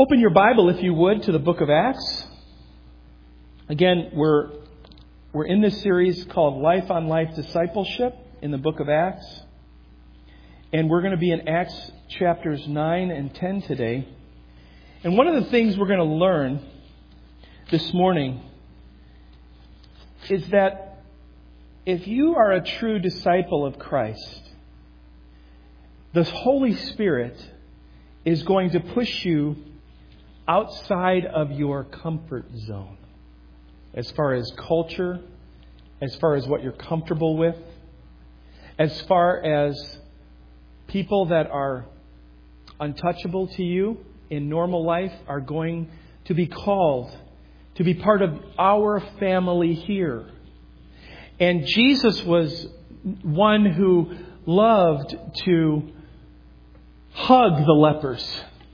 Open your Bible, if you would, to the book of Acts. Again, we're in this series called Life on Life Discipleship in the book of Acts. And we're going to be in Acts chapters 9 and 10 today. And one of the things we're going to learn this morning is that if you are a true disciple of Christ, the Holy Spirit is going to push you outside of your comfort zone as far as culture, as far as what you're comfortable with, as far as people that are untouchable to you in normal life are going to be called to be part of our family here. And Jesus was one who loved to hug the lepers.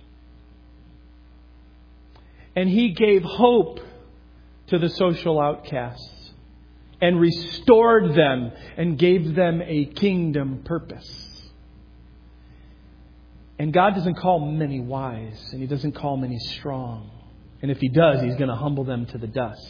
And He gave hope to the social outcasts and restored them and gave them a kingdom purpose. And God doesn't call many wise, and He doesn't call many strong. And if He does, He's going to humble them to the dust.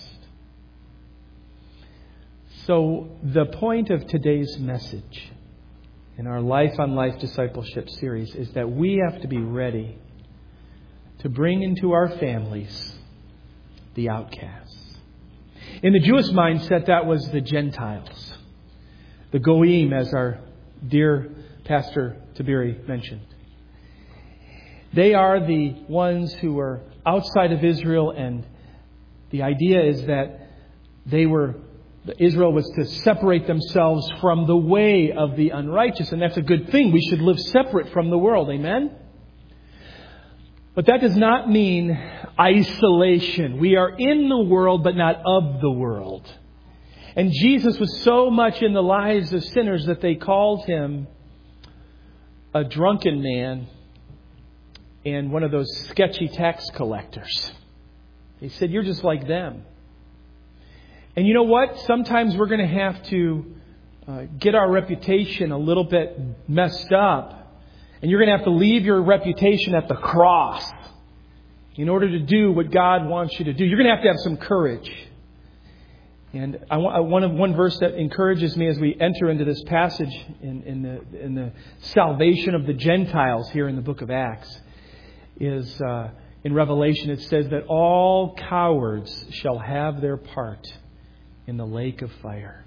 So the point of today's message in our Life on Life Discipleship series is that we have to be ready to bring into our families the outcasts. In the Jewish mindset, that was the Gentiles. The Goyim, as our dear Pastor Tiberi mentioned. They are the ones who are outside of Israel, and the idea is that Israel was to separate themselves from the way of the unrighteous, and that's a good thing. We should live separate from the world. Amen? But that does not mean isolation. We are in the world, but not of the world. And Jesus was so much in the lives of sinners that they called Him a drunken man and one of those sketchy tax collectors. They said, "You're just like them." And you know what? Sometimes we're going to have to get our reputation a little bit messed up. And you're going to have to leave your reputation at the cross in order to do what God wants you to do. You're going to have some courage. And one verse that encourages me as we enter into this passage in the salvation of the Gentiles here in the book of Acts is in Revelation. It says that all cowards shall have their part in the lake of fire.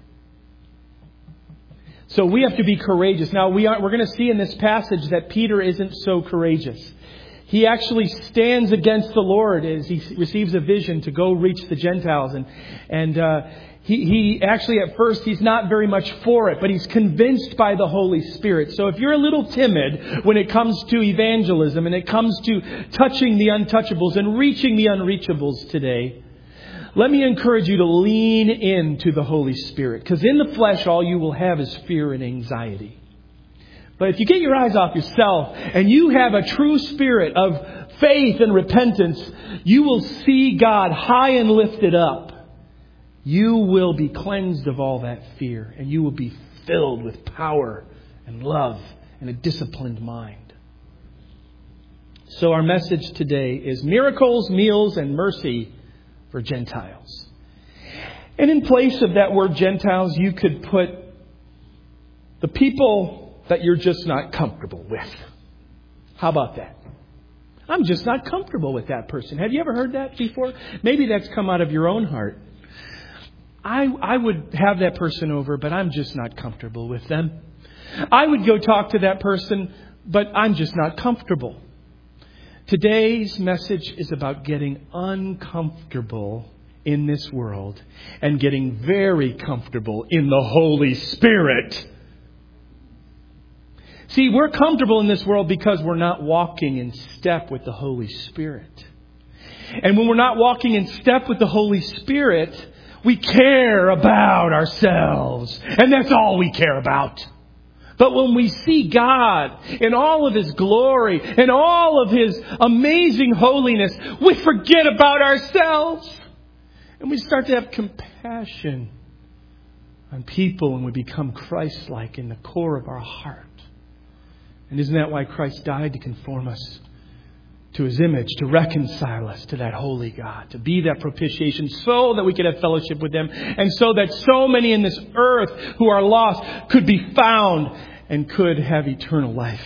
So we have to be courageous. Now we're going to see in this passage that Peter isn't so courageous. He actually stands against the Lord as he receives a vision to go reach the Gentiles. And he actually at first he's not very much for it, but he's convinced by the Holy Spirit. So if you're a little timid when it comes to evangelism and it comes to touching the untouchables and reaching the unreachables today, let me encourage you to lean into the Holy Spirit. Because in the flesh, all you will have is fear and anxiety. But if you get your eyes off yourself and you have a true spirit of faith and repentance, you will see God high and lifted up. You will be cleansed of all that fear. And you will be filled with power and love and a disciplined mind. So our message today is miracles, meals, and mercy for Gentiles. And in place of that word Gentiles, you could put the people that you're just not comfortable with. How about that? I'm just not comfortable with that person. Have you ever heard that before? Maybe that's come out of your own heart. I would have that person over, but I'm just not comfortable with them. I would go talk to that person, but I'm just not comfortable. Today's message is about getting uncomfortable in this world and getting very comfortable in the Holy Spirit. See, we're comfortable in this world because we're not walking in step with the Holy Spirit. And when we're not walking in step with the Holy Spirit, we care about ourselves. And that's all we care about. But when we see God in all of His glory and all of His amazing holiness, we forget about ourselves. And we start to have compassion on people and we become Christ-like in the core of our heart. And isn't that why Christ died? To conform us to His image, to reconcile us to that holy God, to be that propitiation so that we could have fellowship with Him, and so that so many in this earth who are lost could be found and could have eternal life.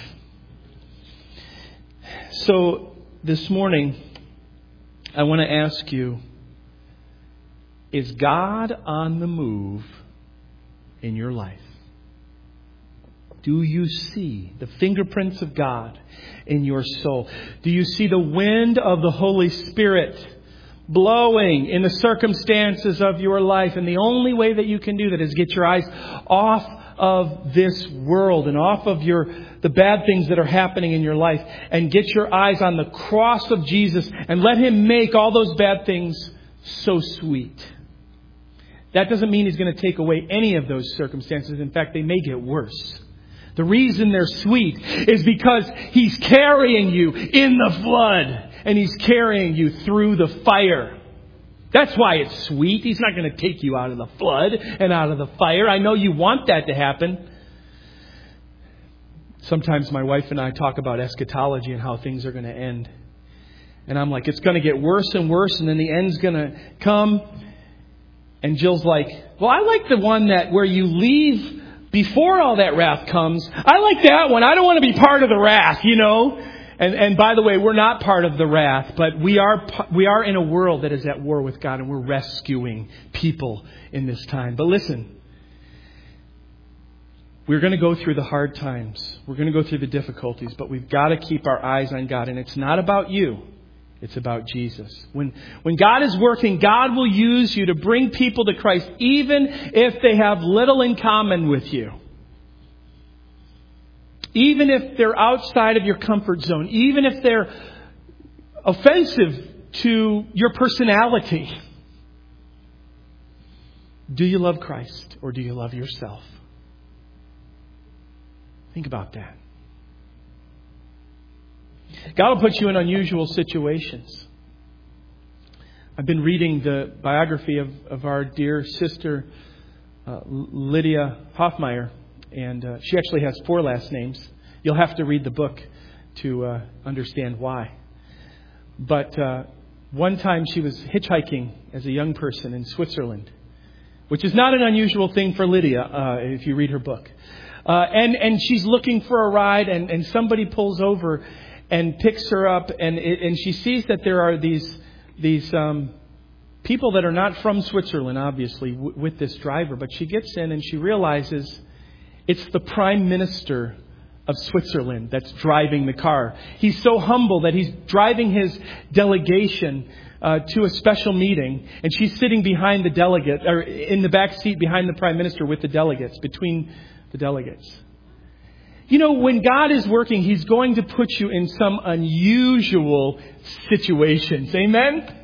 So this morning, I want to ask you, is God on the move in your life? Do you see the fingerprints of God in your soul? Do you see the wind of the Holy Spirit blowing in the circumstances of your life? And the only way that you can do that is get your eyes off of this world and off of the bad things that are happening in your life, and get your eyes on the cross of Jesus and let Him make all those bad things so sweet. That doesn't mean He's going to take away any of those circumstances. In fact, they may get worse. The reason they're sweet is because He's carrying you in the flood and He's carrying you through the fire. That's why it's sweet. He's not going to take you out of the flood and out of the fire. I know you want that to happen. Sometimes my wife and I talk about eschatology and how things are going to end. And I'm like, it's going to get worse and worse, and then the end's going to come. And Jill's like, well, I like the one where you leave before all that wrath comes. I like that one. I don't want to be part of the wrath, And by the way, we're not part of the wrath, but we are in a world that is at war with God, and we're rescuing people in this time. But listen, we're going to go through the hard times. We're going to go through the difficulties, but we've got to keep our eyes on God. And it's not about you. It's about Jesus. When God is working, God will use you to bring people to Christ, even if they have little in common with you. Even if they're outside of your comfort zone. Even if they're offensive to your personality. Do you love Christ or do you love yourself? Think about that. God will put you in unusual situations. I've been reading the biography of our dear sister, Lydia Hoffmeyer. And she actually has 4 last names. You'll have to read the book to understand why. But one time she was hitchhiking as a young person in Switzerland, which is not an unusual thing for Lydia if you read her book. And she's looking for a ride, and somebody pulls over and picks her up, and she sees that there are these people that are not from Switzerland, obviously, with this driver. But she gets in and she realizes it's the Prime Minister of Switzerland that's driving the car. He's so humble that he's driving his delegation to a special meeting, and she's sitting behind the delegate, or in the back seat behind the Prime Minister with the delegates, between the delegates. When God is working, He's going to put you in some unusual situations. Amen?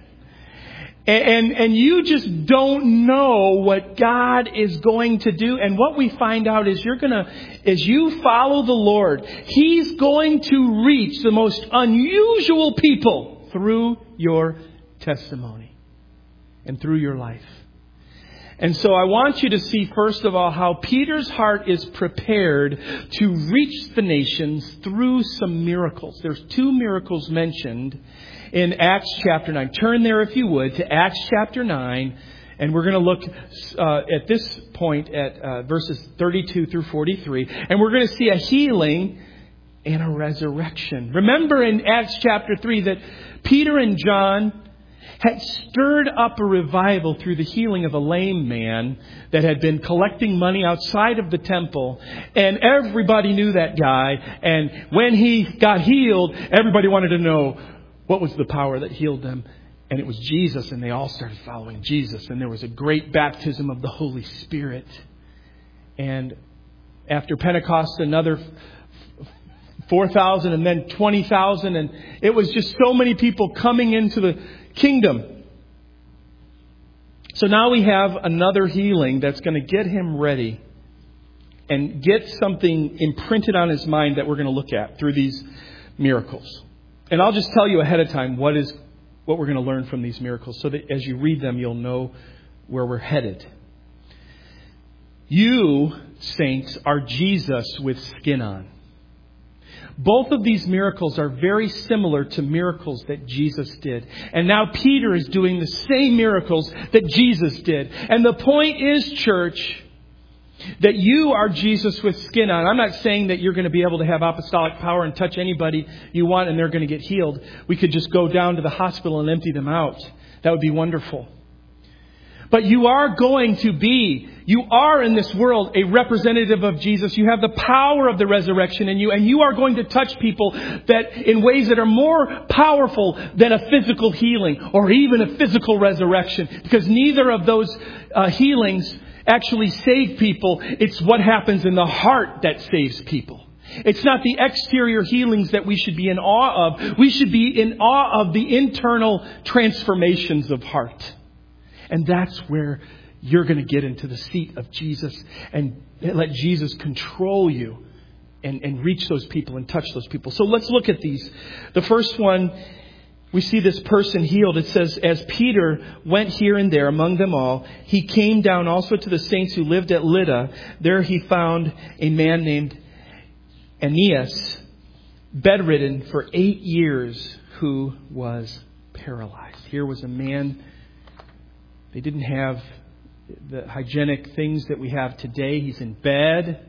And you just don't know what God is going to do. And what we find out is as you follow the Lord, He's going to reach the most unusual people through your testimony and through your life. And so I want you to see, first of all, how Peter's heart is prepared to reach the nations through some miracles. There's 2 miracles mentioned in Acts chapter 9. Turn there, if you would, to Acts chapter 9. And we're going to look at this point at verses 32 through 43. And we're going to see a healing and a resurrection. Remember in Acts chapter 3 that Peter and John had stirred up a revival through the healing of a lame man that had been collecting money outside of the temple. And everybody knew that guy. And when he got healed, everybody wanted to know what was the power that healed them. And it was Jesus. And they all started following Jesus. And there was a great baptism of the Holy Spirit. And after Pentecost, another 4,000 and then 20,000. And it was just so many people coming into the kingdom. So now we have another healing that's going to get him ready and get something imprinted on his mind that we're going to look at through these miracles. And I'll just tell you ahead of time what we're going to learn from these miracles, so that as you read them, you'll know where we're headed. You, saints, are Jesus with skin on. Both of these miracles are very similar to miracles that Jesus did. And now Peter is doing the same miracles that Jesus did. And the point is, church, that you are Jesus with skin on. I'm not saying that you're going to be able to have apostolic power and touch anybody you want and they're going to get healed. We could just go down to the hospital and empty them out. That would be wonderful. But you are in this world a representative of Jesus. You have the power of the resurrection in you, and you are going to touch people that in ways that are more powerful than a physical healing or even a physical resurrection, because neither of those healings actually save people. It's what happens in the heart that saves people. It's not the exterior healings that we should be in awe of. We should be in awe of the internal transformations of heart. And that's where you're going to get into the seat of Jesus and let Jesus control you and reach those people and touch those people. So let's look at these. The first one, we see this person healed. It says, as Peter went here and there among them all, he came down also to the saints who lived at Lydda. There he found a man named Aeneas, bedridden for 8 years, who was paralyzed. Here was a man. They didn't have the hygienic things that we have today. He's in bed.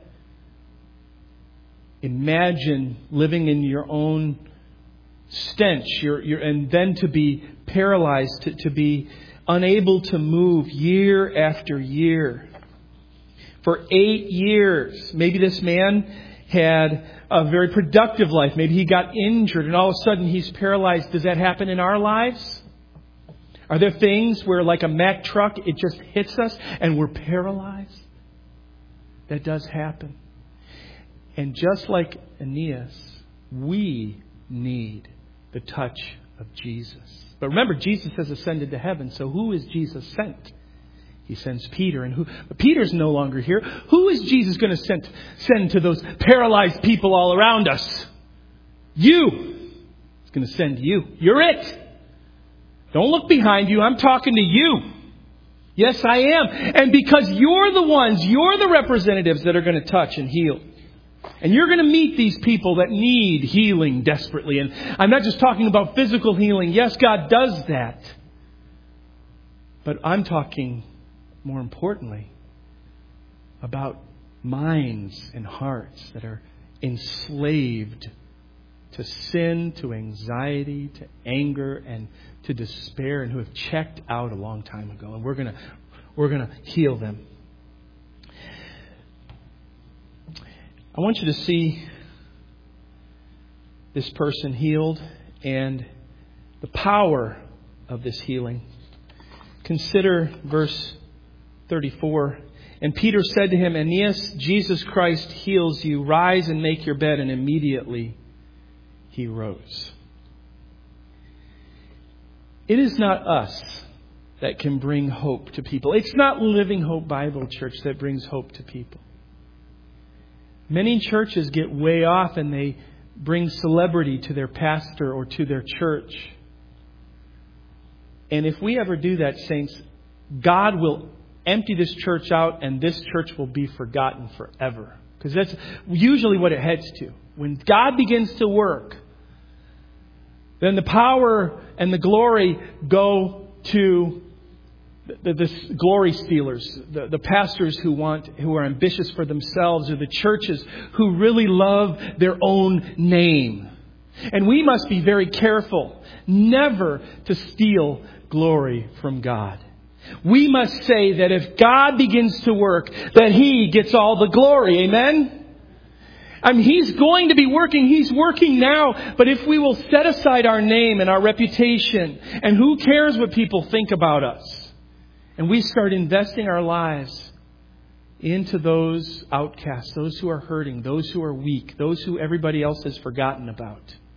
Imagine living in your own stench, and then to be paralyzed, to be unable to move year after year. For 8 years. Maybe this man had a very productive life. Maybe he got injured and all of a sudden he's paralyzed. Does that happen in our lives? Are there things where, like a Mack truck, it just hits us and we're paralyzed? That does happen. And just like Aeneas, we need the touch of Jesus. But remember, Jesus has ascended to heaven. So who is Jesus sent? He sends Peter. But Peter's no longer here. Who is Jesus going to send to those paralyzed people all around us? You. He's going to send you. You're it. Don't look behind you. I'm talking to you. Yes, I am. And because you're the representatives that are going to touch and heal. And you're going to meet these people that need healing desperately. And I'm not just talking about physical healing. Yes, God does that. But I'm talking, more importantly, about minds and hearts that are enslaved to sin, to anxiety, to anger, and to despair, and who have checked out a long time ago. And we're going to heal them. I want you to see this person healed and the power of this healing. Consider verse 34. And Peter said to him, Aeneas, Jesus Christ heals you. Rise and make your bed. And immediately he rose. It is not us that can bring hope to people. It's not Living Hope Bible Church that brings hope to people. Many churches get way off and they bring celebrity to their pastor or to their church. And if we ever do that, saints, God will empty this church out and this church will be forgotten forever. Because that's usually what it heads to. When God begins to work, then the power and the glory go to the glory stealers, the pastors who are ambitious for themselves, or the churches who really love their own name. And we must be very careful never to steal glory from God. We must say that if God begins to work, that He gets all the glory. Amen? I mean, He's going to be working. He's working now. But if we will set aside our name and our reputation, and who cares what people think about us, and we start investing our lives into those outcasts, those who are hurting, those who are weak, those who everybody else has forgotten about,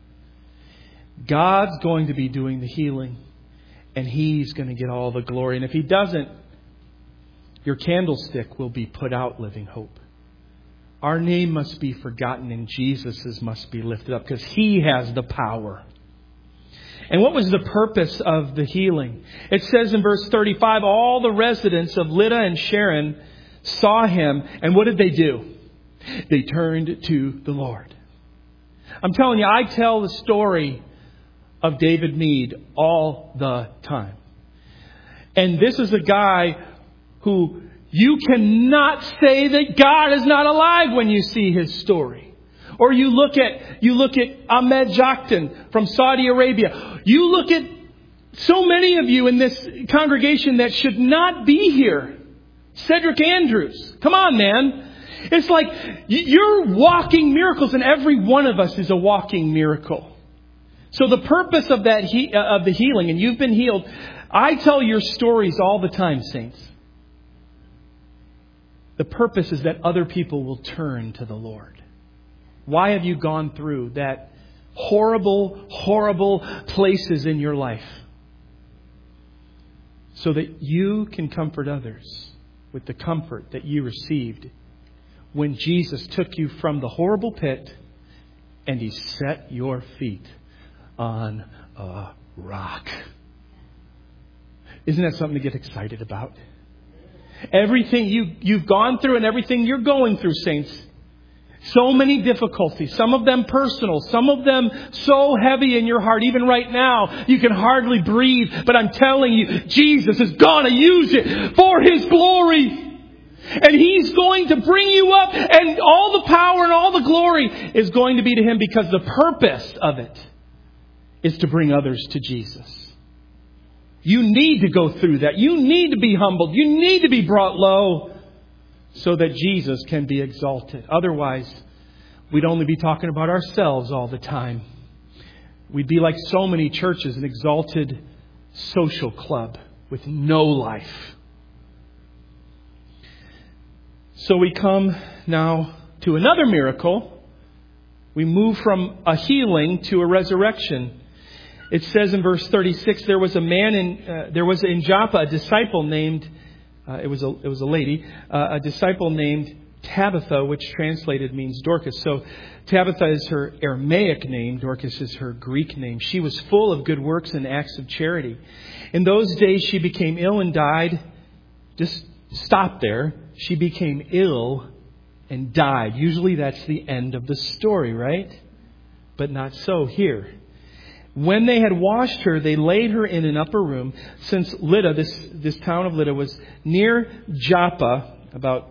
God's going to be doing the healing, and He's going to get all the glory. And if He doesn't, your candlestick will be put out, Living Hope. Our name must be forgotten and Jesus's must be lifted up because He has the power. And what was the purpose of the healing? It says in verse 35, all the residents of Lydda and Sharon saw him. And what did they do? They turned to the Lord. I'm telling you, I tell the story of David Meade all the time. And this is a guy who you cannot say that God is not alive when you see his story. Or you look at Ahmed Jakten from Saudi Arabia. You look at so many of you in this congregation that should not be here. Cedric Andrews. Come on, man. It's like you're walking miracles, and every one of us is a walking miracle. So the purpose of that of the healing, and you've been healed. I tell your stories all the time, saints. The purpose is that other people will turn to the Lord. Why have you gone through that horrible, horrible places in your life? So that you can comfort others with the comfort that you received when Jesus took you from the horrible pit and He set your feet on a rock. Isn't that something to get excited about? Everything you've gone through and everything you're going through, saints. So many difficulties, some of them personal, some of them so heavy in your heart. Even right now, you can hardly breathe. But I'm telling you, Jesus is going to use it for His glory. And He's going to bring you up. And all the power and all the glory is going to be to Him, because the purpose of it is to bring others to Jesus. You need to go through that. You need to be humbled. You need to be brought low so that Jesus can be exalted. Otherwise, we'd only be talking about ourselves all the time. We'd be like so many churches, an exalted social club with no life. So we come now to another miracle. We move from a healing to a resurrection. It says in verse 36, there was in Joppa a disciple named, it was a lady, a disciple named Tabitha, which translated means Dorcas. So Tabitha is her Aramaic name. Dorcas is her Greek name. She was full of good works and acts of charity. In those days she became ill and died. Just stop there. She became ill and died. Usually that's the end of the story, right? But not so here. When they had washed her, they laid her in an upper room. Since Lydda, this town of Lydda, was near Joppa, about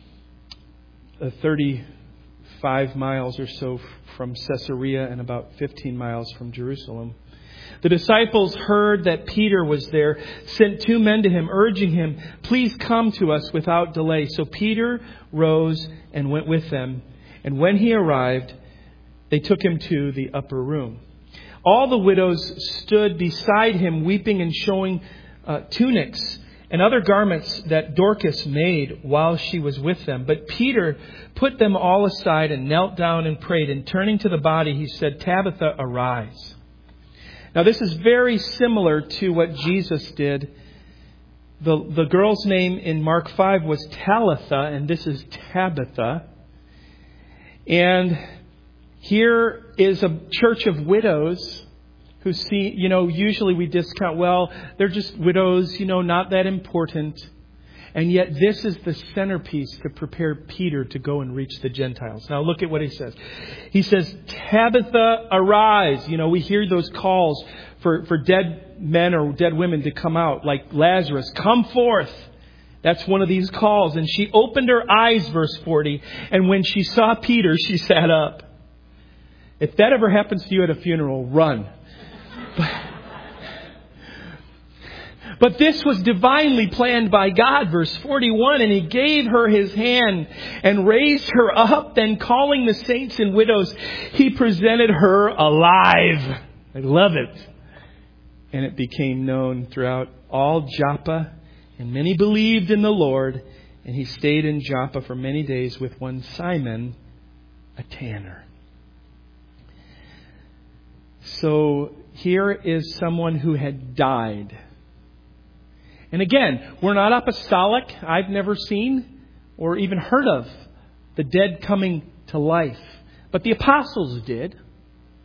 35 miles or so from Caesarea and about 15 miles from Jerusalem. The disciples heard that Peter was there, sent 2 men to him, urging him, "Please come to us without delay." So Peter rose and went with them. And when he arrived, they took him to the upper room. All the widows stood beside him, weeping and showing tunics and other garments that Dorcas made while she was with them. But Peter put them all aside and knelt down and prayed. And turning to the body, he said, "Tabitha, arise." Now this is very similar to what Jesus did. The girl's name in Mark 5 was Talitha, and this is Tabitha. And here is a church of widows who see, usually we discount, well, they're just widows, not that important. And yet this is the centerpiece to prepare Peter to go and reach the Gentiles. Now look at what he says. He says, "Tabitha, arise." We hear those calls for dead men or dead women to come out, like Lazarus, "Come forth." That's one of these calls. And she opened her eyes, verse 40. And when she saw Peter, she sat up. If that ever happens to you at a funeral, run. But this was divinely planned by God, verse 41. And He gave her His hand and raised her up. Then calling the saints and widows, He presented her alive. I love it. And it became known throughout all Joppa. And many believed in the Lord. And he stayed in Joppa for many days with one Simon, a tanner. So here is someone who had died. And again, we're not apostolic. I've never seen or even heard of the dead coming to life. But the apostles did.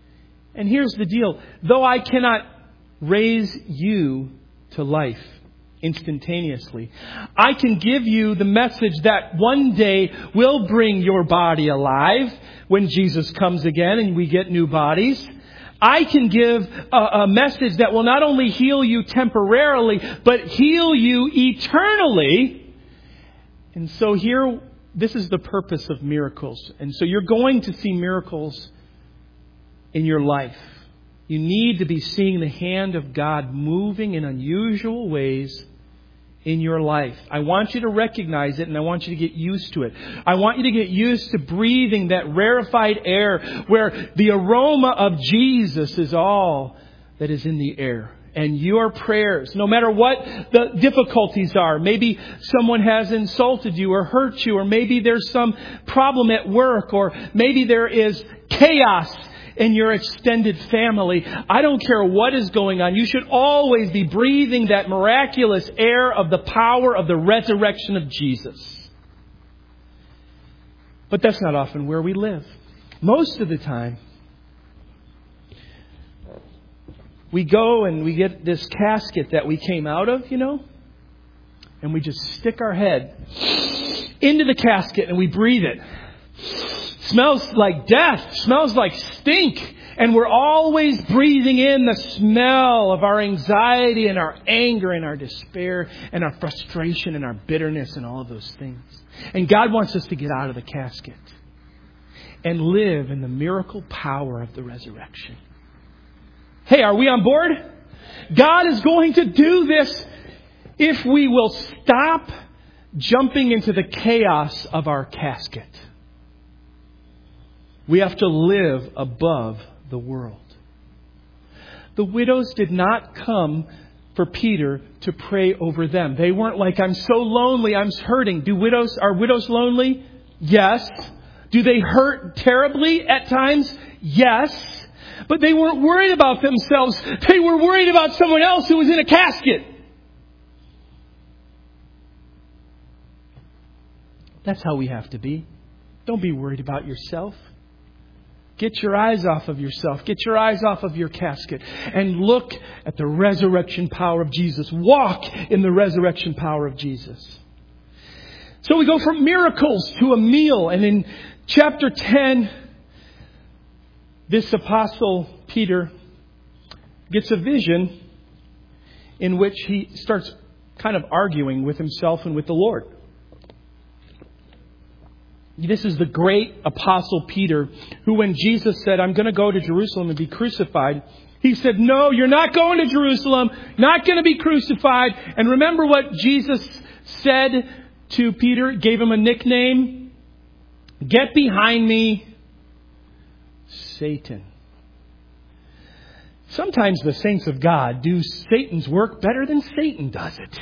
And here's the deal. Though I cannot raise you to life instantaneously. I can give you the message that one day will bring your body alive when Jesus comes again and we get new bodies. I can give a message that will not only heal you temporarily, but heal you eternally. And so here, this is the purpose of miracles. And so you're going to see miracles in your life. You need to be seeing the hand of God moving in unusual ways in your life. I want you to recognize it, and I want you to get used to it. I want you to get used to breathing that rarefied air where the aroma of Jesus is all that is in the air. And your prayers, no matter what the difficulties are, maybe someone has insulted you or hurt you, or maybe there's some problem at work, or maybe there is chaos in your extended family. I don't care what is going on. You should always be breathing that miraculous air of the power of the resurrection of Jesus. But that's not often where we live. Most of the time, we go and we get this casket that we came out of, and we just stick our head into the casket and we breathe it. Smells like death, smells like stink. And we're always breathing in the smell of our anxiety and our anger and our despair and our frustration and our bitterness and all of those things. And God wants us to get out of the casket and live in the miracle power of the resurrection. Hey, are we on board? God is going to do this if we will stop jumping into the chaos of our casket. We have to live above the world. The widows did not come for Peter to pray over them. They weren't like, I'm so lonely, I'm hurting. Are widows lonely? Yes. Do they hurt terribly at times? Yes. But they weren't worried about themselves. They were worried about someone else who was in a casket. That's how we have to be. Don't be worried about yourself. Get your eyes off of yourself. Get your eyes off of your casket and look at the resurrection power of Jesus. Walk in the resurrection power of Jesus. So we go from miracles to a meal. And in chapter 10, this apostle Peter gets a vision in which he starts kind of arguing with himself and with the Lord. This is the great apostle Peter, who when Jesus said, I'm going to go to Jerusalem and be crucified, he said, no, you're not going to Jerusalem, not going to be crucified. And remember what Jesus said to Peter, gave him a nickname? Get behind me, Satan. Sometimes the saints of God do Satan's work better than Satan does it.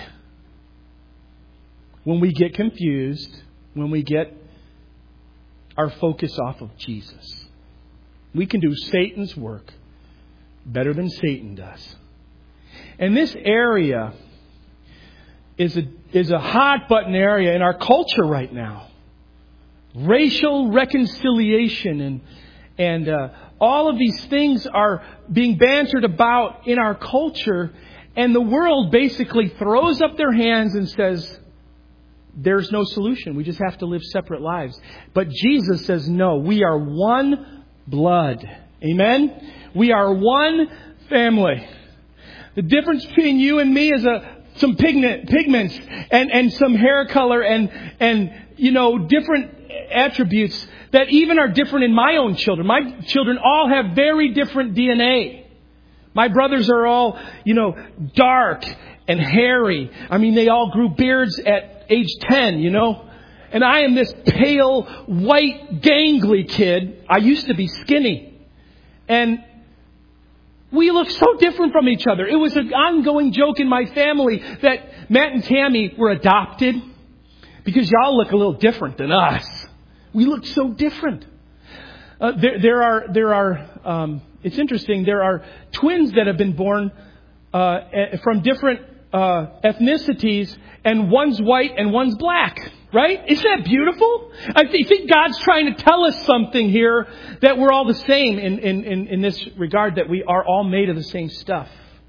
When we get confused, when we get our focus off of Jesus, we can do Satan's work better than Satan does. And this area is a hot button area in our culture right now. Racial reconciliation and all of these things are being bantered about in our culture, and the world basically throws up their hands and says, there's no solution. We just have to live separate lives. But Jesus says, no, we are one blood. Amen? We are one family. The difference between you and me is some pigments and some hair color and different attributes that even are different in my own children. My children all have very different DNA. My brothers are all, dark and hairy. I mean, they all grew beards at age 10, And I am this pale, white, gangly kid. I used to be skinny. And we look so different from each other. It was an ongoing joke in my family that Matt and Tammy were adopted because y'all look a little different than us. We look so different. There are. It's interesting. There are twins that have been born from different ethnicities, and one's white and one's black. Right? Isn't that beautiful? I think God's trying to tell us something here, that we're all the same in this regard, that we are all made of the same stuff.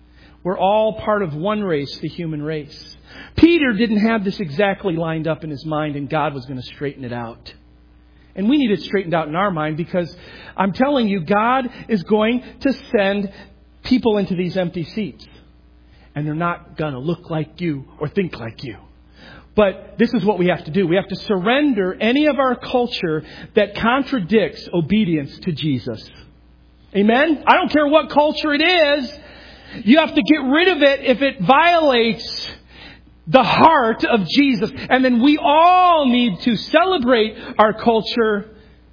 We're all part of one race, the human race. Peter didn't have this exactly lined up in his mind, and God was going to straighten it out. And we need it straightened out in our mind, because I'm telling you, God is going to send people into these empty seats. And they're not going to look like you or think like you. But this is what we have to do. We have to surrender any of our culture that contradicts obedience to Jesus. Amen? I don't care what culture it is. You have to get rid of it if it violates the heart of Jesus. And then we all need to celebrate our culture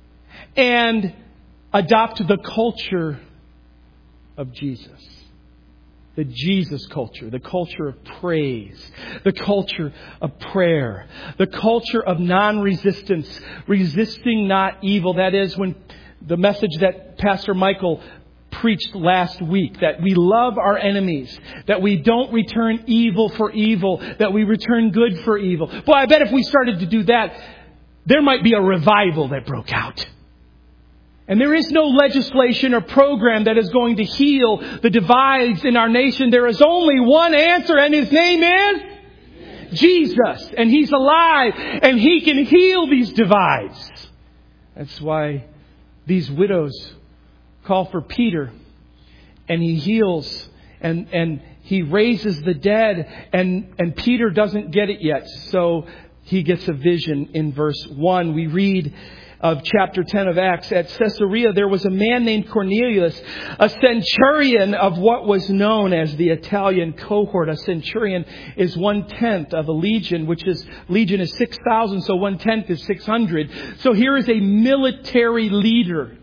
and adopt the culture of Jesus. The Jesus culture, the culture of praise, the culture of prayer, the culture of non-resistance, resisting not evil. That is when the message that Pastor Michael preached last week, that we love our enemies, that we don't return evil for evil, that we return good for evil. Boy, I bet if we started to do that, there might be a revival that broke out. And there is no legislation or program that is going to heal the divides in our nation. There is only one answer, and His name is Jesus. And He's alive, and He can heal these divides. That's why these widows call for Peter, and he heals, and he raises the dead, and Peter doesn't get it yet. So he gets a vision in verse 1. We read of chapter 10 of Acts, at Caesarea there was a man named Cornelius, a centurion of what was known as the Italian cohort. A centurion is 1/10 of a legion, legion is 6,000, so 1/10 is 600. So here is a military leader,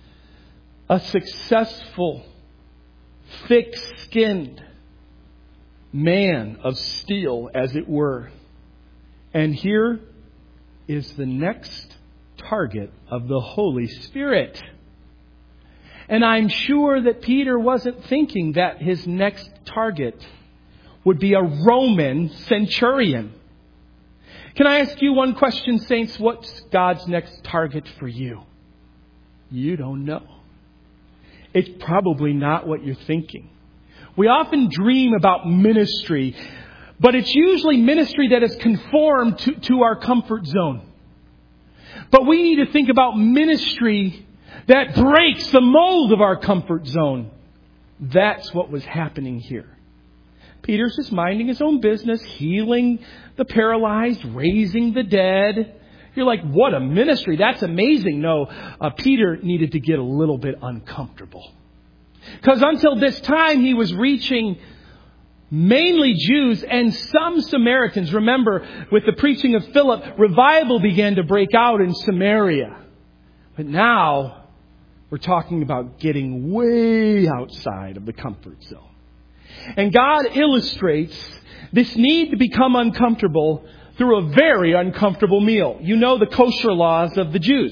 a successful, thick-skinned man of steel, as it were. And here is the next target of the Holy Spirit. And I'm sure that Peter wasn't thinking that his next target would be a Roman centurion. Can I ask you one question, saints? What's God's next target for you? You don't know. It's probably not what you're thinking. We often dream about ministry, but it's usually ministry that is conformed to our comfort zone. But we need to think about ministry that breaks the mold of our comfort zone. That's what was happening here. Peter's just minding his own business, healing the paralyzed, raising the dead. You're like, what a ministry. That's amazing. No, Peter needed to get a little bit uncomfortable. Because until this time, he was reaching mainly Jews and some Samaritans. Remember, with the preaching of Philip, revival began to break out in Samaria. But now, we're talking about getting way outside of the comfort zone. And God illustrates this need to become uncomfortable through a very uncomfortable meal. You know the kosher laws of the Jews.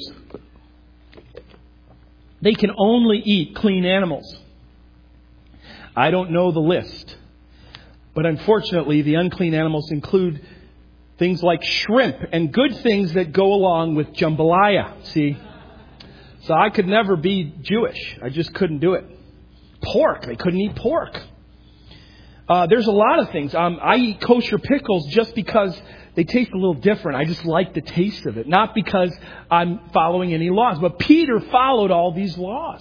They can only eat clean animals. I don't know the list. But unfortunately, the unclean animals include things like shrimp and good things that go along with jambalaya. See? So I could never be Jewish. I just couldn't do it. Pork. They couldn't eat pork. There's a lot of things. I eat kosher pickles just because they taste a little different. I just like the taste of it. Not because I'm following any laws. But Peter followed all these laws.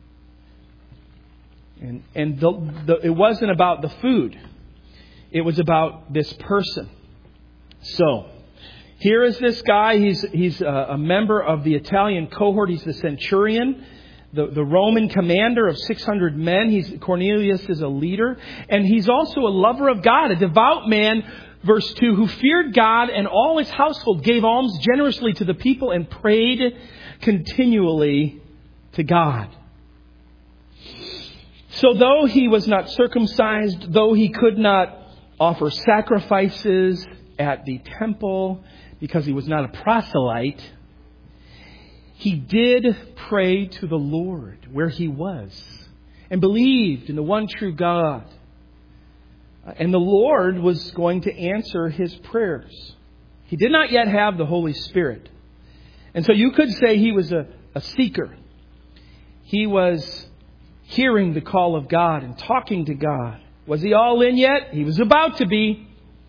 And it wasn't about the food. It was about this person. So, here is this guy. He's a member of the Italian cohort. He's the centurion, the Roman commander of 600 men. Cornelius is a leader. And he's also a lover of God, a devout man, verse 2, who feared God, and all his household gave alms generously to the people and prayed continually to God. So though he was not circumcised, though he could not offer sacrifices at the temple because he was not a proselyte, he did pray to the Lord where he was and believed in the one true God. And the Lord was going to answer his prayers. He did not yet have the Holy Spirit. And so you could say he was a seeker. He was hearing the call of God and talking to God. Was he all in yet? He was about to be.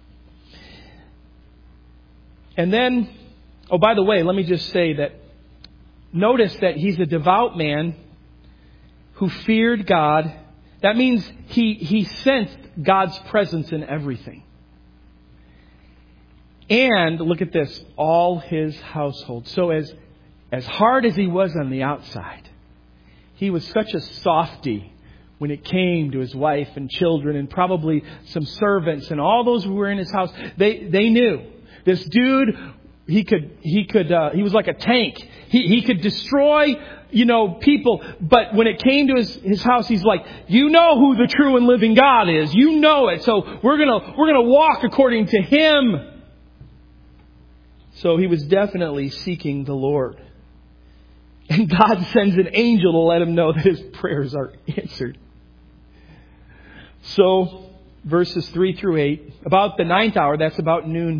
And then, oh, by the way, let me just say that notice that he's a devout man who feared God. That means he sensed God's presence in everything. And look at this, all his household. So as hard as he was on the outside, he was such a softy when it came to his wife and children and probably some servants and all those who were in his house. They knew this dude. He was like a tank. He could destroy, people. But when it came to his house, he's like, you know who the true and living God is. You know it. So we're gonna walk according to Him. So he was definitely seeking the Lord. And God sends an angel to let him know that his prayers are answered. So, verses 3 through 8, about the 9th hour, that's about noon,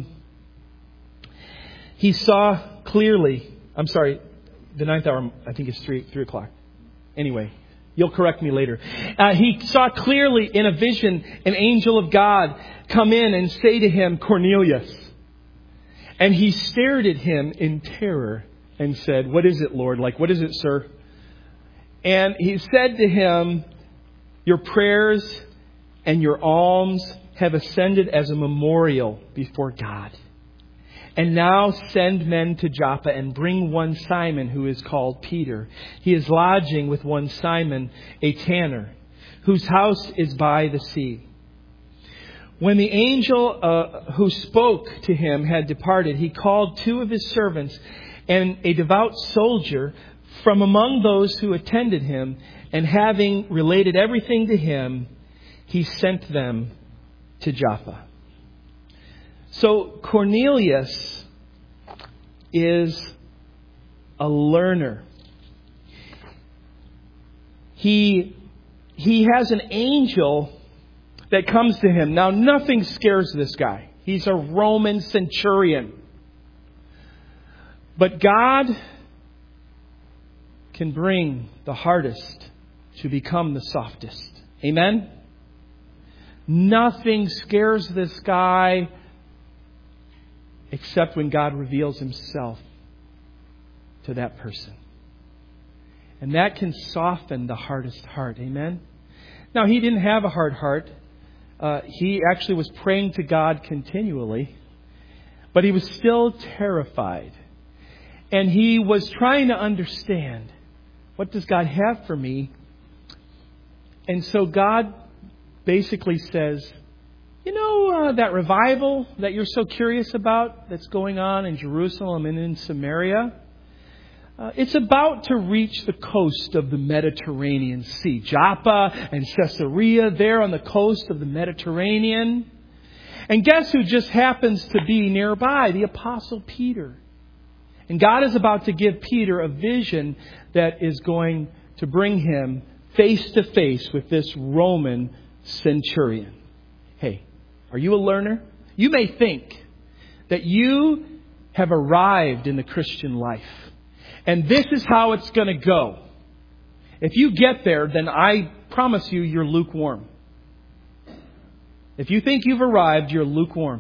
he saw clearly, the 9th hour, I think it's 3 o'clock. Anyway, you'll correct me later. He saw clearly in a vision an angel of God come in and say to him, Cornelius. And he stared at him in terror and said, what is it, Lord? Like, what is it, sir? And he said to him, your prayers and your alms have ascended as a memorial before God. And now send men to Joppa and bring one Simon who is called Peter. He is lodging with one Simon, a tanner, whose house is by the sea. When the angel who spoke to him had departed, he called 2 of his servants and a devout soldier from among those who attended him, and having related everything to him, he sent them to Joppa. So Cornelius is a learner. He has an angel that comes to him. Now, nothing scares this guy. He's a Roman centurion. But God can bring the hardest to become the softest. Amen? Nothing scares this guy except when God reveals Himself to that person. And that can soften the hardest heart. Amen? Now, he didn't have a hard heart. He actually was praying to God continually. But he was still terrified. And he was trying to understand, what does God have for me? And so God basically says, that revival that you're so curious about that's going on in Jerusalem and in Samaria, it's about to reach the coast of the Mediterranean Sea. Joppa and Caesarea, there on the coast of the Mediterranean. And guess who just happens to be nearby? The Apostle Peter. And God is about to give Peter a vision that is going to bring him face to face with this Roman centurion. Hey, are you a learner? You may think that you have arrived in the Christian life. And this is how it's going to go. If you get there, then I promise you, you're lukewarm. If you think you've arrived, you're lukewarm.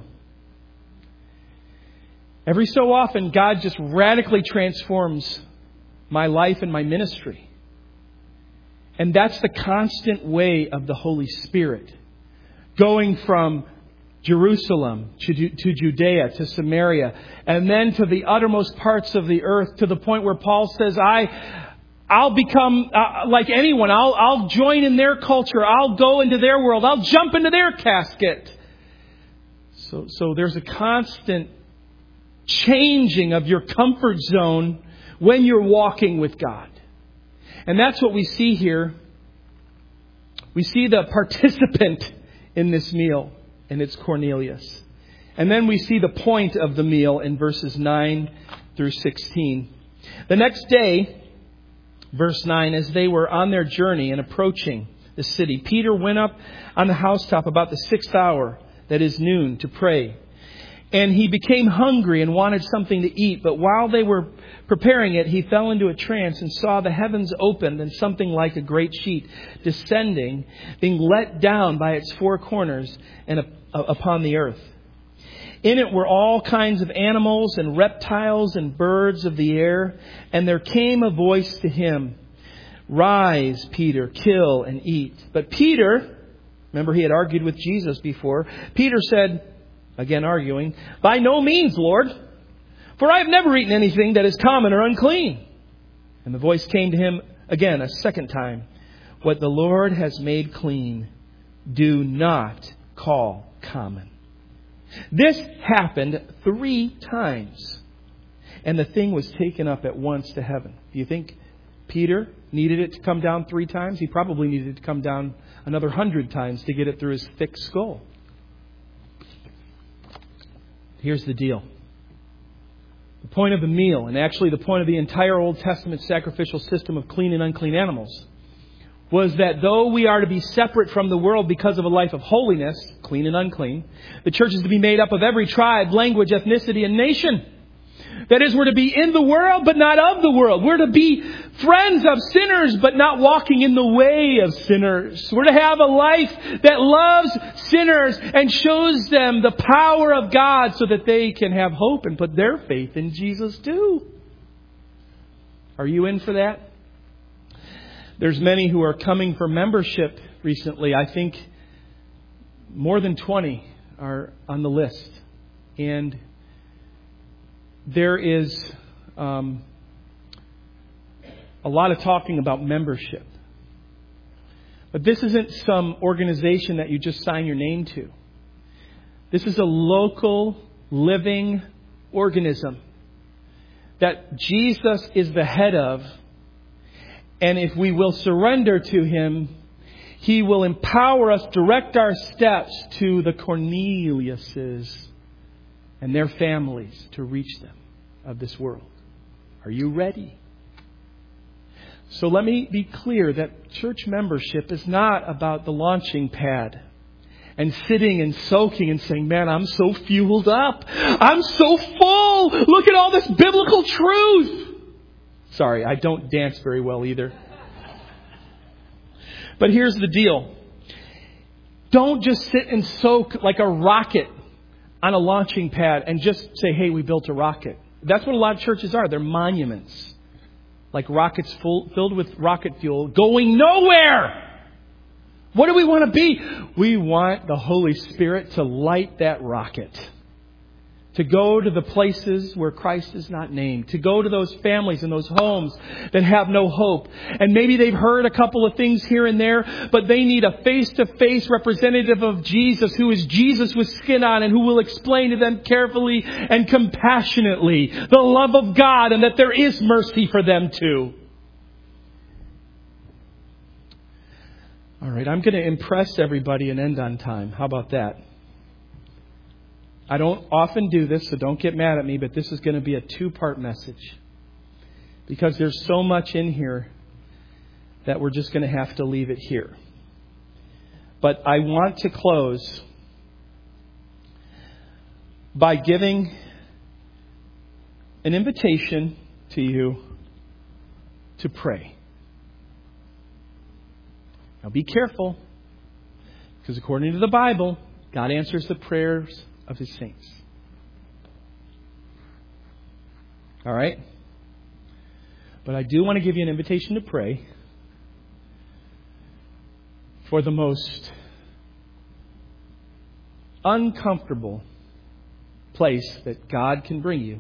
Every so often, God just radically transforms my life and my ministry. And that's the constant way of the Holy Spirit. Going from Jerusalem to Judea, to Samaria, and then to the uttermost parts of the earth, to the point where Paul says, I'll become like anyone. I'll join in their culture. I'll go into their world. I'll jump into their casket. So there's a constant changing of your comfort zone when you're walking with God. And that's what we see here. We see the participant in this meal, and it's Cornelius. And then we see the point of the meal in verses 9 through 16. The next day, verse 9, as they were on their journey and approaching the city, Peter went up on the housetop about the 6th hour, that is noon, to pray. And he became hungry and wanted something to eat. But while they were preparing it, he fell into a trance and saw the heavens opened and something like a great sheet descending, being let down by its four corners and upon the earth. In it were all kinds of animals and reptiles and birds of the air. And there came a voice to him, "Rise, Peter, kill and eat." But Peter, remember he had argued with Jesus before, Peter said, again arguing, "By no means, Lord, for I have never eaten anything that is common or unclean." And the voice came to him again a second time, "What the Lord has made clean, do not call common." This happened 3 times, and the thing was taken up at once to heaven. Do you think Peter needed it to come down 3 times? He probably needed it to come down another 100 times to get it through his thick skull. Here's the deal. The point of the meal, and actually the point of the entire Old Testament sacrificial system of clean and unclean animals, was that though we are to be separate from the world because of a life of holiness, clean and unclean, the church is to be made up of every tribe, language, ethnicity, and nation. That is, we're to be in the world, but not of the world. We're to be friends of sinners, but not walking in the way of sinners. We're to have a life that loves sinners and shows them the power of God so that they can have hope and put their faith in Jesus too. Are you in for that? There's many who are coming for membership recently. I think more than 20 are on the list. And there is a lot of talking about membership. But this isn't some organization that you just sign your name to. This is a local, living organism that Jesus is the head of. And if we will surrender to Him, He will empower us, direct our steps to the Corneliuses and their families to reach them of this world. Are you ready? So let me be clear that church membership is not about the launching pad and sitting and soaking and saying, "Man, I'm so fueled up. I'm so full. Look at all this biblical truth." Sorry, I don't dance very well either. But here's the deal. Don't just sit and soak like a rocket on a launching pad and just say, "Hey, we built a rocket." That's what a lot of churches are. They're monuments. Like rockets filled with rocket fuel going nowhere. What do we want to be? We want the Holy Spirit to light that rocket. To go to the places where Christ is not named. To go to those families and those homes that have no hope. And maybe they've heard a couple of things here and there, but they need a face-to-face representative of Jesus who is Jesus with skin on and who will explain to them carefully and compassionately the love of God and that there is mercy for them too. All right, I'm going to impress everybody and end on time. How about that? I don't often do this, so don't get mad at me, but this is going to be a 2-part message. Because there's so much in here that we're just going to have to leave it here. But I want to close by giving an invitation to you to pray. Now be careful, because according to the Bible, God answers the prayers of His saints. All right? But I do want to give you an invitation to pray for the most uncomfortable place that God can bring you.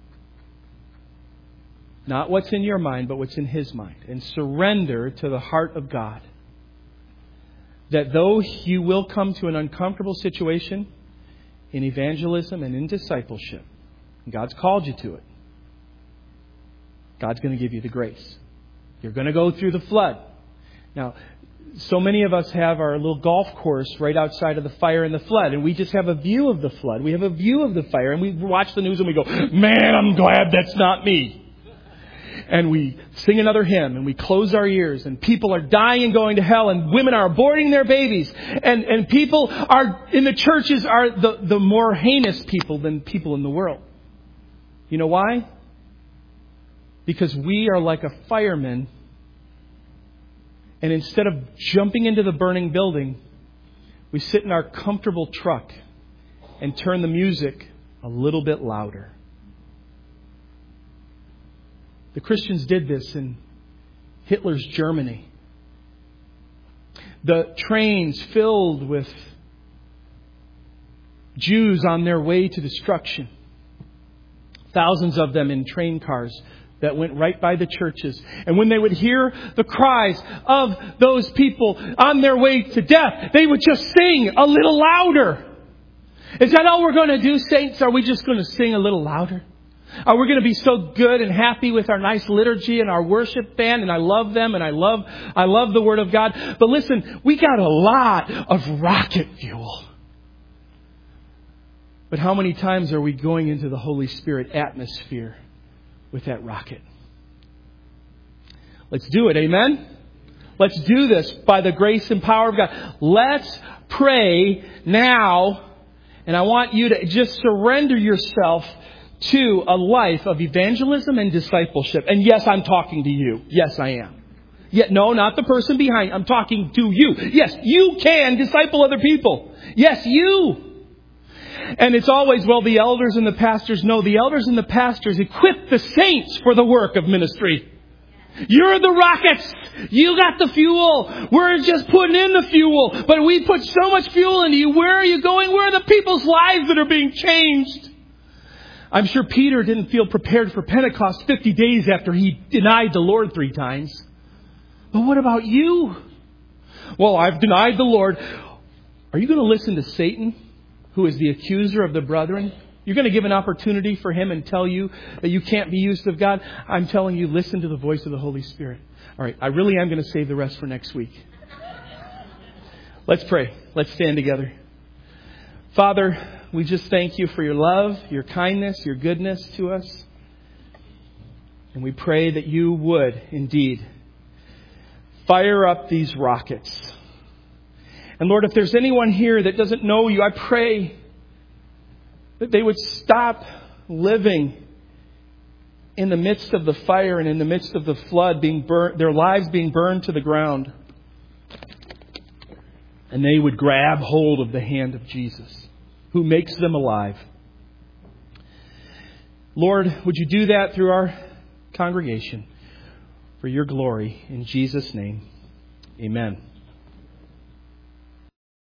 Not what's in your mind, but what's in His mind. And surrender to the heart of God. That though you will come to an uncomfortable situation in evangelism and in discipleship, God's called you to it, God's going to give you the grace. You're going to go through the flood. Now, so many of us have our little golf course right outside of the fire and the flood, and we just have a view of the flood. We have a view of the fire, and we watch the news and we go, "Man, I'm glad that's not me." and we sing another hymn and we close our ears and people are dying and going to hell and women are aborting their babies and people are in the churches are the more heinous people than people in the world. You know why? Because we are like a fireman, and instead of jumping into the burning building, we sit in our comfortable truck and turn the music a little bit louder. The Christians did this in Hitler's Germany. The trains filled with Jews on their way to destruction. Thousands of them in train cars that went right by the churches. And when they would hear the cries of those people on their way to death, they would just sing a little louder. Is that all we're going to do, saints? Are we just going to sing a little louder? Are we going to be so good and happy with our nice liturgy and our worship band? And I love them and I love the Word of God. But listen, we got a lot of rocket fuel. But how many times are we going into the Holy Spirit atmosphere with that rocket? Let's do it. Amen? Let's do this by the grace and power of God. Let's pray now. And I want you to just surrender yourself to a life of evangelism and discipleship. And yes, I'm talking to you. Yes, I am. Yet, no, not the person behind. I'm talking to you. Yes, you can disciple other people. Yes, you. And it's always, well, the elders and the pastors. No, the elders and the pastors equip the saints for the work of ministry. You're the rockets. You got the fuel. We're just putting in the fuel. But we put so much fuel into you. Where are you going? Where are the people's lives that are being changed? I'm sure Peter didn't feel prepared for Pentecost 50 days after he denied the Lord 3 times. But what about you? Well, I've denied the Lord. Are you going to listen to Satan, who is the accuser of the brethren? You're going to give an opportunity for him and tell you that you can't be used of God? I'm telling you, listen to the voice of the Holy Spirit. All right, I really am going to save the rest for next week. Let's pray. Let's stand together. Father, we just thank you for your love, your kindness, your goodness to us. And we pray that you would indeed fire up these rockets. And Lord, if there's anyone here that doesn't know you, I pray that they would stop living in the midst of the fire and in the midst of the flood, being burned, their lives being burned to the ground. And they would grab hold of the hand of Jesus, who makes them alive. Lord, would you do that through our congregation for your glory? In Jesus' name, amen.